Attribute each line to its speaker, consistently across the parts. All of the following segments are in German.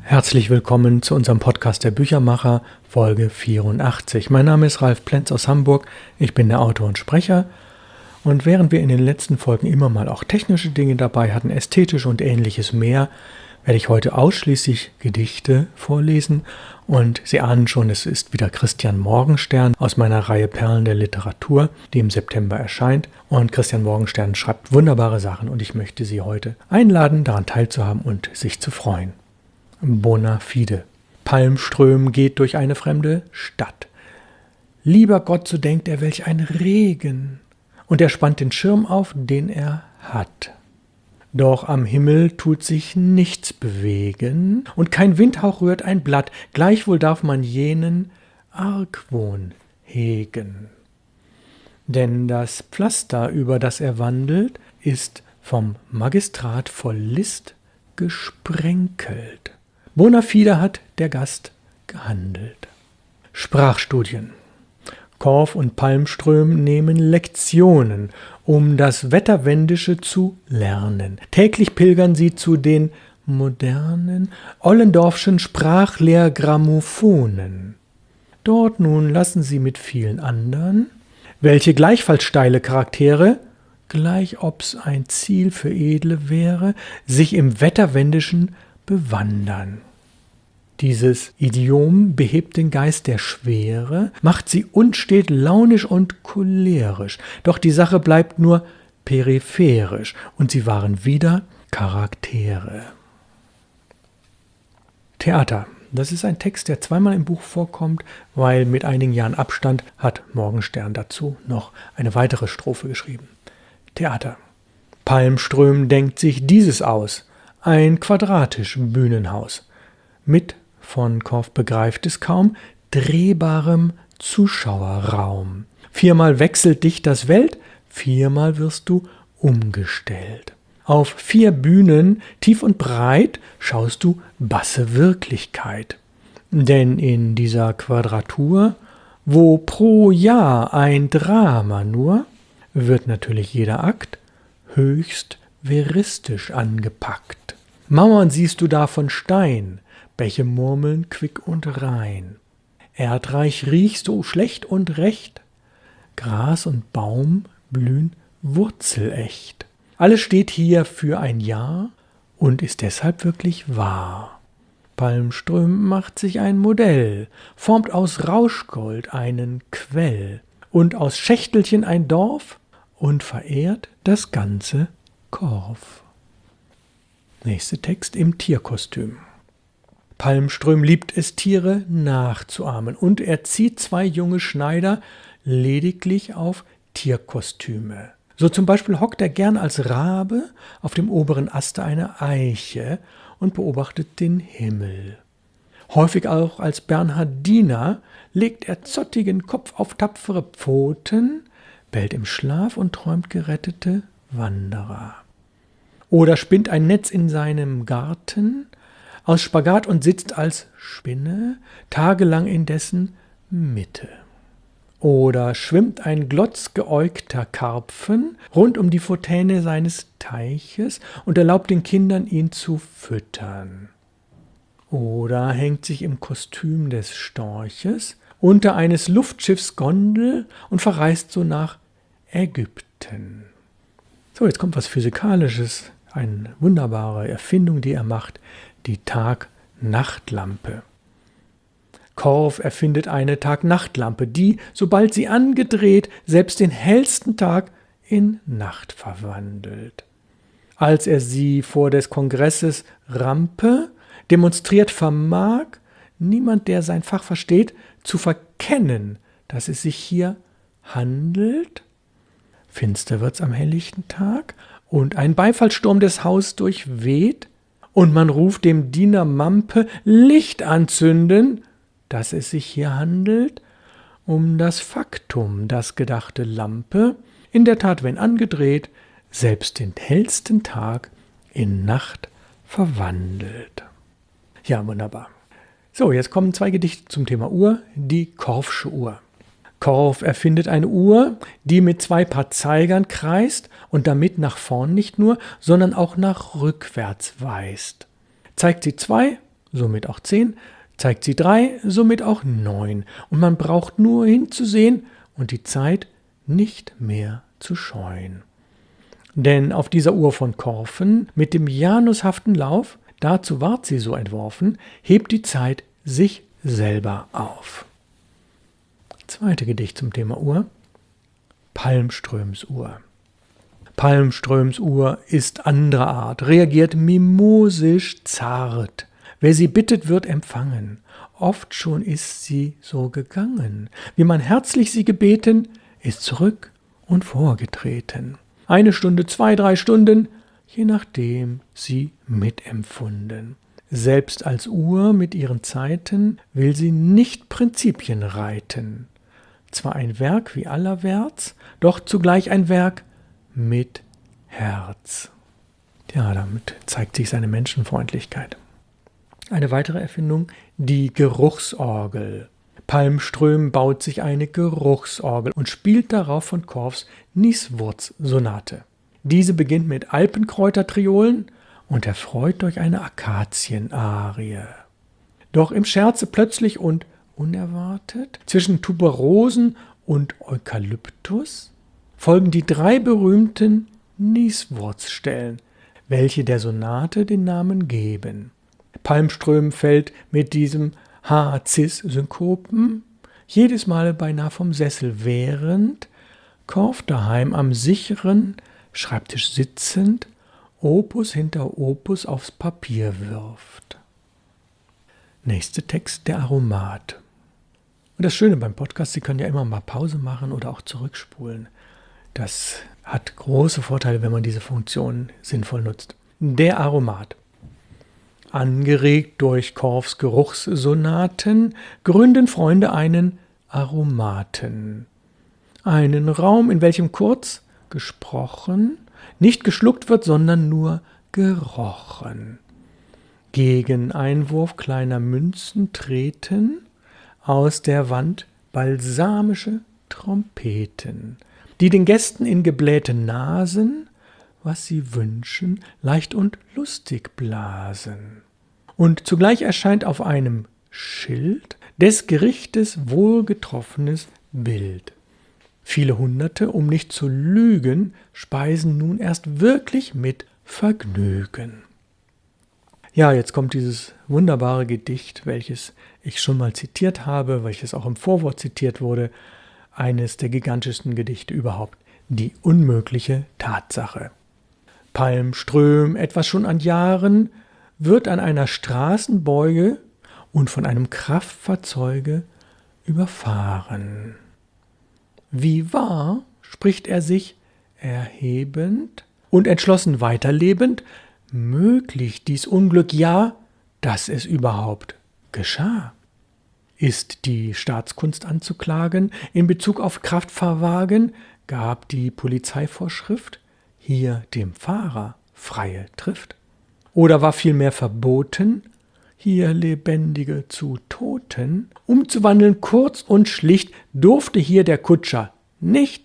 Speaker 1: Herzlich willkommen zu unserem Podcast der Büchermacher, Folge 84. Mein Name ist Ralf Plenz aus Hamburg, ich bin der Autor und Sprecher. Und während wir in den letzten Folgen immer mal auch technische Dinge dabei hatten, ästhetische und ähnliches mehr, werde ich heute ausschließlich Gedichte vorlesen. Und Sie ahnen schon, es ist wieder Christian Morgenstern aus meiner Reihe Perlen der Literatur, die im September erscheint. Und Christian Morgenstern schreibt wunderbare Sachen und ich möchte Sie heute einladen, daran teilzuhaben und sich zu freuen. Bona fide. Palmström geht durch eine fremde Stadt. Lieber Gott, so denkt er, welch ein Regen. Und er spannt den Schirm auf, den er hat. Doch am Himmel tut sich nichts bewegen, und kein Windhauch rührt ein Blatt, gleichwohl darf man jenen Argwohn hegen. Denn das Pflaster, über das er wandelt, ist vom Magistrat voll List gesprenkelt. Bona fide hat der Gast gehandelt. Sprachstudien. Korf und Palmström nehmen Lektionen, um das Wetterwendische zu lernen. Täglich pilgern sie zu den modernen Ollendorfschen Sprachlehrgrammophonen. Dort nun lassen sie mit vielen anderen, welche gleichfalls steile Charaktere, gleich ob's ein Ziel für Edle wäre, sich im Wetterwendischen bewandern. Dieses Idiom behebt den Geist der Schwere, macht sie unstet, launisch und cholerisch. Doch die Sache bleibt nur peripherisch und sie waren wieder Charaktere. Theater. Das ist ein Text, der zweimal im Buch vorkommt, weil mit einigen Jahren Abstand hat Morgenstern dazu noch eine weitere Strophe geschrieben. Theater. Palmström denkt sich dieses aus. Ein quadratisch Bühnenhaus. Mit, von Korf begreift es kaum, drehbarem Zuschauerraum. 4-mal wechselt dich das Welt, 4-mal wirst du umgestellt. Auf 4 Bühnen, tief und breit, schaust du basse Wirklichkeit. Denn in dieser Quadratur, wo pro Jahr ein Drama nur, wird natürlich jeder Akt höchst veristisch angepackt. Mauern siehst du da von Stein, Bäche murmeln quick und rein. Erdreich riechst du schlecht und recht, Gras und Baum blühen wurzelecht. Alles steht hier für ein Jahr und ist deshalb wirklich wahr. Palmström macht sich ein Modell, formt aus Rauschgold einen Quell und aus Schächtelchen ein Dorf und verehrt das ganze Korf. Nächster Text im Tierkostüm. Palmström liebt es, Tiere nachzuahmen, und er zieht 2 junge Schneider lediglich auf Tierkostüme. So zum Beispiel hockt er gern als Rabe auf dem oberen Aste einer Eiche und beobachtet den Himmel. Häufig auch als Bernhardiner legt er zottigen Kopf auf tapfere Pfoten, bellt im Schlaf und träumt gerettete Wanderer. Oder spinnt ein Netz in seinem Garten aus Spagat und sitzt als Spinne tagelang in dessen Mitte. Oder schwimmt ein glotzgeäugter Karpfen rund um die Fontäne seines Teiches und erlaubt den Kindern, ihn zu füttern. Oder hängt sich im Kostüm des Storches unter eines Luftschiffs Gondel und verreist so nach Ägypten. So, jetzt kommt was Physikalisches, eine wunderbare Erfindung, die er macht, die Tag-Nacht-Lampe. Korf erfindet eine Tag-Nacht-Lampe, die, sobald sie angedreht, selbst den hellsten Tag in Nacht verwandelt. Als er sie vor des Kongresses Rampe demonstriert, vermag niemand, der sein Fach versteht, zu verkennen, dass es sich hier handelt. Finster wird's am helllichten Tag und ein Beifallssturm des Haus durchweht und man ruft dem Diener Mampe, Licht anzünden, dass es sich hier handelt um das Faktum, das gedachte Lampe, in der Tat, wenn angedreht, selbst den hellsten Tag in Nacht verwandelt. Ja, wunderbar. So, jetzt kommen 2 Gedichte zum Thema Uhr, die Korfsche Uhr. Korf erfindet eine Uhr, die mit 2 Paar Zeigern kreist und damit nach vorn nicht nur, sondern auch nach rückwärts weist. Zeigt sie 2, somit auch 10, zeigt sie 3, somit auch 9. Und man braucht nur hinzusehen und die Zeit nicht mehr zu scheuen. Denn auf dieser Uhr von Korfen mit dem janushaften Lauf, dazu ward sie so entworfen, hebt die Zeit sich selber auf. Zweite Gedicht zum Thema Uhr. Palmströms Uhr. Palmströms Uhr ist anderer Art, reagiert mimosisch zart. Wer sie bittet, wird empfangen. Oft schon ist sie so gegangen. Wie man herzlich sie gebeten, ist zurück und vorgetreten. 1 Stunde, 2, 3 Stunden, je nachdem sie mitempfunden. Selbst als Uhr mit ihren Zeiten will sie nicht Prinzipien reiten. Zwar ein Werk wie allerwärts, doch zugleich ein Werk mit Herz. Ja, damit zeigt sich seine Menschenfreundlichkeit. Eine weitere Erfindung, die Geruchsorgel. Palmström baut sich eine Geruchsorgel und spielt darauf von Korfs Nieswurz-Sonate. Diese beginnt mit Alpenkräutertriolen und erfreut durch eine Akazienarie. Doch im Scherze plötzlich und unerwartet zwischen Tuberosen und Eukalyptus folgen die 3 berühmten Nieswurzstellen, welche der Sonate den Namen geben. Palmström fällt mit diesem H-Cis-Synkopen jedes Mal beinahe vom Sessel während Korf daheim am sicheren Schreibtisch sitzend Opus hinter Opus aufs Papier wirft. Nächster Text, der Aromat. Und das Schöne beim Podcast, Sie können ja immer mal Pause machen oder auch zurückspulen. Das hat große Vorteile, wenn man diese Funktion sinnvoll nutzt. Der Aromat. Angeregt durch Korfs Geruchssonaten gründen Freunde einen Aromaten. Einen Raum, in welchem kurz gesprochen, nicht geschluckt wird, sondern nur gerochen. Gegen Einwurf kleiner Münzen treten aus der Wand balsamische Trompeten, die den Gästen in geblähte Nasen, was sie wünschen, leicht und lustig blasen. Und zugleich erscheint auf einem Schild des Gerichtes wohlgetroffenes Bild. Viele Hunderte, um nicht zu lügen, speisen nun erst wirklich mit Vergnügen. Ja, jetzt kommt dieses wunderbare Gedicht, welches ich schon mal zitiert habe, welches auch im Vorwort zitiert wurde, eines der gigantischsten Gedichte überhaupt, die unmögliche Tatsache. Palmström, etwas schon an Jahren, wird an einer Straßenbeuge und von einem Kraftfahrzeuge überfahren. Wie wahr, spricht er sich erhebend und entschlossen weiterlebend, möglich dies Unglück, ja, dass es überhaupt geschah. Ist die Staatskunst anzuklagen in Bezug auf Kraftfahrwagen, gab die Polizeivorschrift hier dem Fahrer freie Trift? Oder war vielmehr verboten, hier Lebendige zu Toten umzuwandeln, kurz und schlicht durfte hier der Kutscher nicht?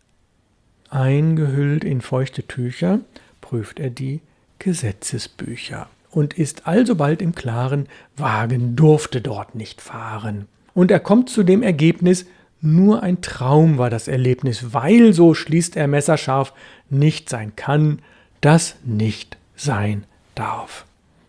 Speaker 1: Eingehüllt in feuchte Tücher prüft er die Gesetzesbücher und ist alsobald im Klaren, Wagen durfte dort nicht fahren. Und er kommt zu dem Ergebnis, nur ein Traum war das Erlebnis, weil, so schließt er messerscharf, nicht sein kann, das nicht sein darf.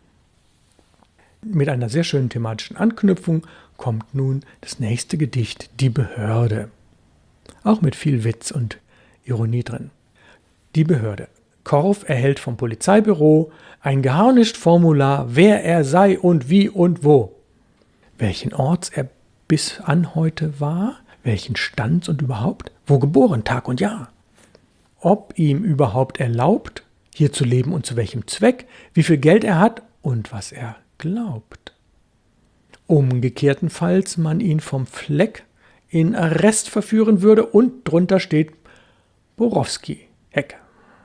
Speaker 1: Mit einer sehr schönen thematischen Anknüpfung kommt nun das nächste Gedicht, Die Behörde. Auch mit viel Witz und Ironie drin. Die Behörde. Korf erhält vom Polizeibüro ein geharnischt Formular, wer er sei und wie und wo. Welchen Orts er bis an heute war, welchen Stands und überhaupt, wo geboren, Tag und Jahr. Ob ihm überhaupt erlaubt, hier zu leben und zu welchem Zweck, wie viel Geld er hat und was er glaubt. Umgekehrtenfalls man ihn vom Fleck in Arrest verführen würde und drunter steht Borowski, Ecke.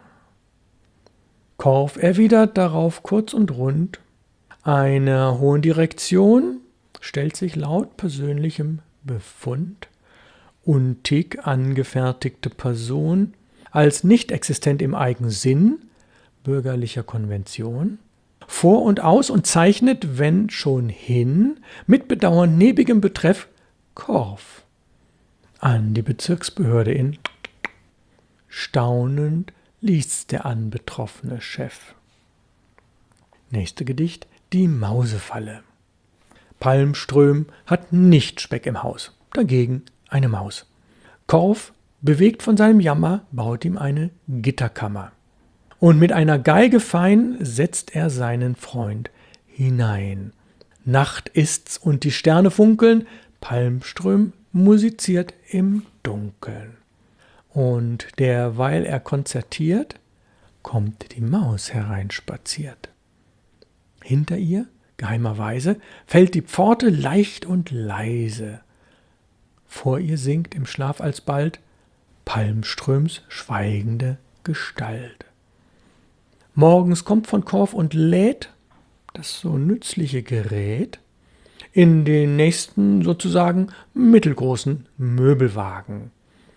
Speaker 1: Korf erwidert darauf kurz und rund, einer hohen Direktion stellt sich laut persönlichem Befund untig angefertigte Person als nicht existent im Eigensinn bürgerlicher Konvention vor und aus und zeichnet, wenn schon hin, mit Bedauern nebigem Betreff Korf an die Bezirksbehörde in. Staunend liest der anbetroffene Chef. Nächste Gedicht, die Mausefalle. Palmström hat nicht Speck im Haus, dagegen eine Maus. Korf, bewegt von seinem Jammer, baut ihm eine Gitterkammer. Und mit einer Geige fein setzt er seinen Freund hinein. Nacht ist's und die Sterne funkeln, Palmström musiziert im Dunkeln. Und derweil er konzertiert, kommt die Maus hereinspaziert. Hinter ihr, geheimerweise, fällt die Pforte leicht und leise. Vor ihr sinkt im Schlaf alsbald Palmströms schweigende Gestalt. Morgens kommt von Korf und lädt das so nützliche Gerät in den nächsten sozusagen mittelgroßen Möbelwagen,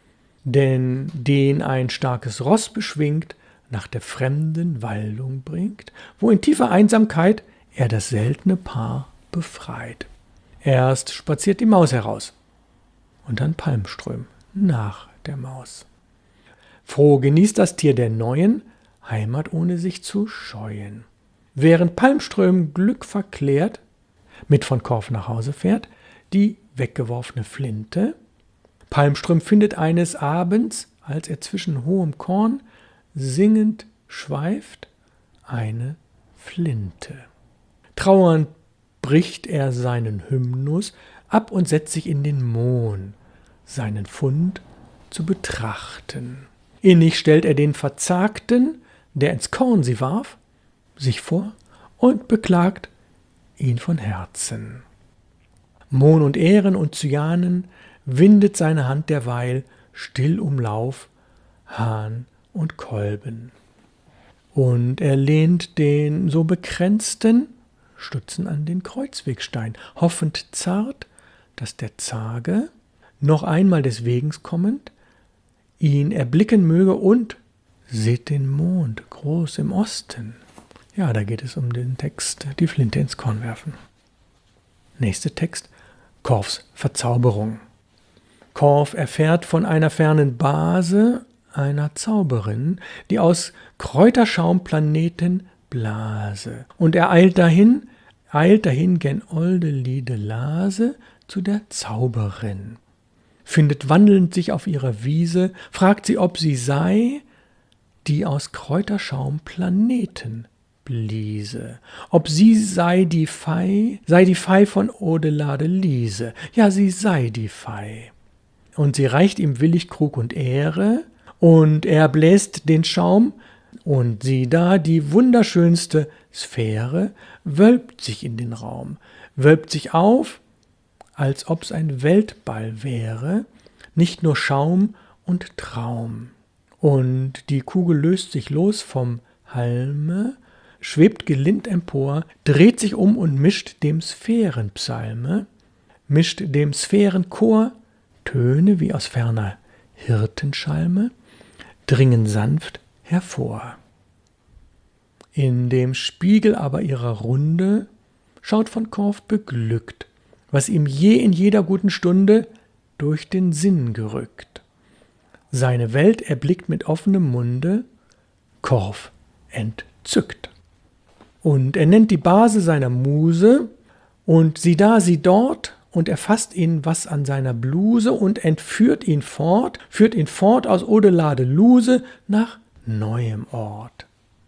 Speaker 1: denn den ein starkes Ross beschwingt, nach der fremden Waldung bringt, wo in tiefer Einsamkeit er das seltene Paar befreit. Erst spaziert die Maus heraus und dann Palmström nach der Maus. Froh genießt das Tier der neuen Heimat, ohne sich zu scheuen. Während Palmström Glück verklärt, mit von Korf nach Hause fährt, die weggeworfene Flinte. Palmström findet eines Abends, als er zwischen hohem Korn singend schweift, eine Flinte. Trauernd bricht er seinen Hymnus ab und setzt sich in den Mohn, seinen Fund zu betrachten. Innig stellt er den Verzagten, der ins Korn sie warf, sich vor und beklagt ihn von Herzen. Mohn und Ähren und Cyanen windet seine Hand derweil still um Lauf, Hahn und Kolben. Und er lehnt den so bekränzten Stutzen an den Kreuzwegstein, hoffend zart, dass der Zage, noch einmal des Wegens kommend, ihn erblicken möge und seht den Mond groß im Osten. Ja, da geht es um den Text, die Flinte ins Korn werfen. Nächster Text, Korfs Verzauberung. Korf erfährt von einer fernen Base, einer Zauberin, die aus Kräuterschaum Planeten blase. Und er eilt dahin gen olde Liede Lase zu der Zauberin. Findet wandelnd sich auf ihrer Wiese, fragt sie, ob sie sei, die aus Kräuterschaum Planeten bliese. Ob sie sei die Fei von Odelade Liese. Ja, sie sei die Fei. Und sie reicht ihm willig Krug und Ähre, und er bläst den Schaum, und sieh da, die wunderschönste Sphäre wölbt sich in den Raum, wölbt sich auf, als ob's ein Weltball wäre, nicht nur Schaum und Traum. Und die Kugel löst sich los vom Halme, schwebt gelind empor, dreht sich um und mischt dem Sphärenpsalme, mischt dem Sphärenchor Töne wie aus ferner Hirtenschalme, dringen sanft hervor. In dem Spiegel aber ihrer Runde schaut von Korf beglückt, was ihm je in jeder guten Stunde durch den Sinn gerückt. Seine Welt erblickt mit offenem Munde, Korf entzückt. Und er nennt die Base seiner Muse, und sieh da, sieh dort, und erfasst ihn was an seiner Bluse und entführt ihn fort, führt ihn fort aus Odelade Luse nach neuem Ort.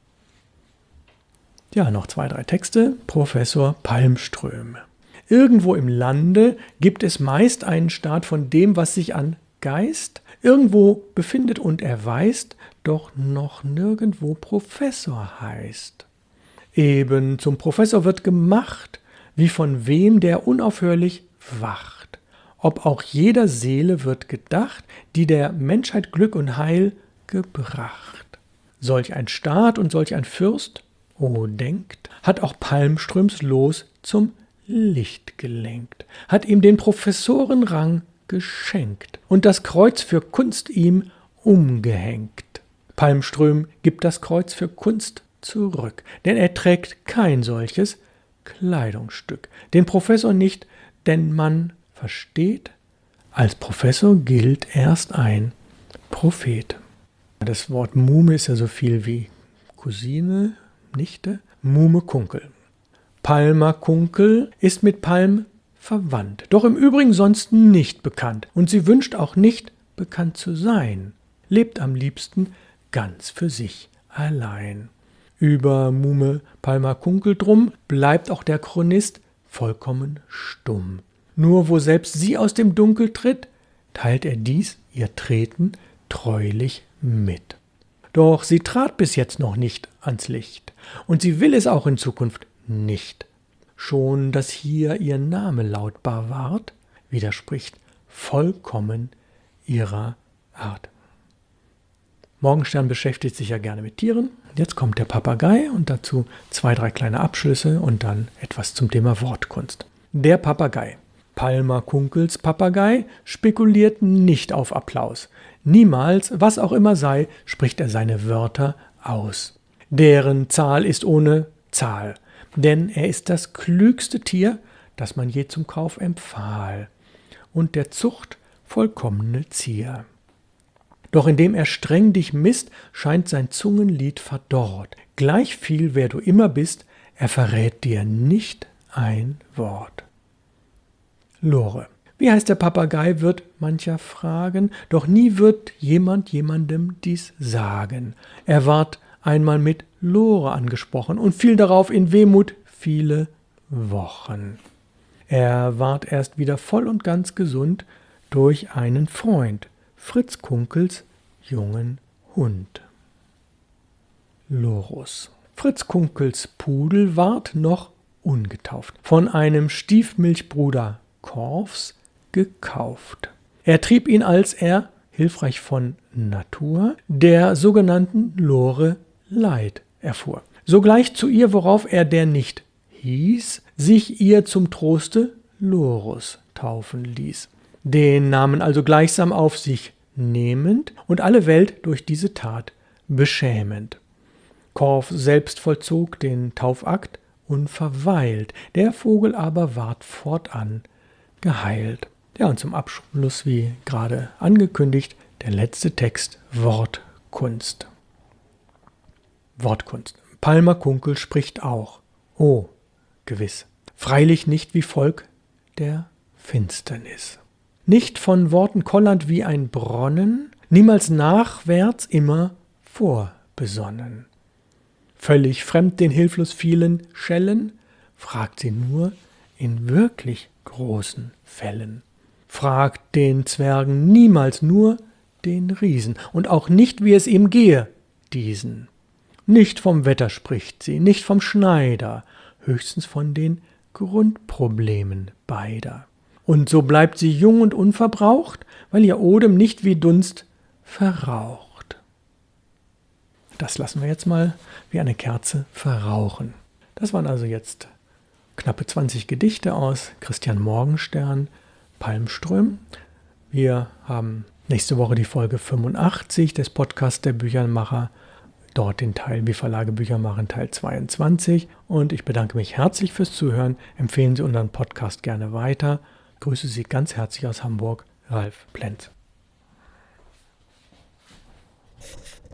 Speaker 1: Ja, noch 2, 3 Texte. Professor Palmström. Irgendwo im Lande gibt es meist einen Staat von dem, was sich an Geist irgendwo befindet und erweist, doch noch nirgendwo Professor heißt. Eben zum Professor wird gemacht, wie von wem der unaufhörlich wacht. Ob auch jeder Seele wird gedacht, die der Menschheit Glück und Heil gebracht. Solch ein Staat und solch ein Fürst, o denkt, hat auch Palmströms Los zum Licht gelenkt, hat ihm den Professorenrang geschenkt und das Kreuz für Kunst ihm umgehängt. Palmström gibt das Kreuz für Kunst zurück, denn er trägt kein solches Kleidungsstück. Den Professor nicht, denn man versteht, als Professor gilt erst ein Prophet. Das Wort Muhme ist ja so viel wie Cousine, Nichte, Muhme Kunkel. Palmer Kunkel ist mit Palm verwandt, doch im Übrigen sonst nicht bekannt. Und sie wünscht auch nicht, bekannt zu sein, lebt am liebsten ganz für sich allein. Über Muhme Palmer Kunkel drum bleibt auch der Chronist vollkommen stumm. Nur wo selbst sie aus dem Dunkel tritt, teilt er dies, ihr Treten, treulich mit. Doch sie trat bis jetzt noch nicht ans Licht, und sie will es auch in Zukunft nicht. Schon, dass hier ihr Name lautbar ward, widerspricht vollkommen ihrer Art. Morgenstern beschäftigt sich ja gerne mit Tieren. Jetzt kommt der Papagei und dazu 2, 3 kleine Abschlüsse und dann etwas zum Thema Wortkunst. Der Papagei. Palmer Kunkels Papagei spekuliert nicht auf Applaus. Niemals, was auch immer sei, spricht er seine Wörter aus. Deren Zahl ist ohne Zahl, denn er ist das klügste Tier, das man je zum Kauf empfahl, und der Zucht vollkommene Zier. Doch indem er streng dich misst, scheint sein Zungenlied verdorrt. Gleich viel, wer du immer bist, er verrät dir nicht ein Wort. Lore. Wie heißt der Papagei, wird mancher fragen, doch nie wird jemand jemandem dies sagen. Er ward einmal mit Lore angesprochen und fiel darauf in Wehmut viele Wochen. Er ward erst wieder voll und ganz gesund durch einen Freund, Fritz Kunkels jungen Hund. Lorus. Fritz Kunkels Pudel ward noch ungetauft, von einem Stiefmilchbruder Korfs gekauft. Er trieb ihn, als er, hilfreich von Natur, der sogenannten Lore Leid erfuhr. Sogleich zu ihr, worauf er, der nicht hieß, sich ihr zum Troste Lorus taufen ließ. Den Namen also gleichsam auf sich nehmend und alle Welt durch diese Tat beschämend. Korf selbst vollzog den Taufakt unverweilt, der Vogel aber ward fortan geheilt. Ja, und zum Abschluss, wie gerade angekündigt, der letzte Text, Wortkunst. Wortkunst. Palmer Kunkel spricht auch. Oh, gewiss. Freilich nicht wie Volk der Finsternis. Nicht von Worten kollernd wie ein Bronnen, niemals nachwärts, immer vorbesonnen. Völlig fremd den hilflos vielen Schellen, fragt sie nur in wirklich großen Fällen. Fragt den Zwergen niemals nur den Riesen und auch nicht, wie es ihm gehe, diesen. Nicht vom Wetter spricht sie, nicht vom Schneider, höchstens von den Grundproblemen beider. Und so bleibt sie jung und unverbraucht, weil ihr Odem nicht wie Dunst verraucht. Das lassen wir jetzt mal wie eine Kerze verrauchen. Das waren also jetzt knappe 20 Gedichte aus Christian Morgenstern, Palmström. Wir haben nächste Woche die Folge 85 des Podcasts der Büchermacher. Dort den Teil Wie Verlage Bücher machen, Teil 22. Und ich bedanke mich herzlich fürs Zuhören. Empfehlen Sie unseren Podcast gerne weiter. Ich grüße Sie ganz herzlich aus Hamburg, Ralf Plenz.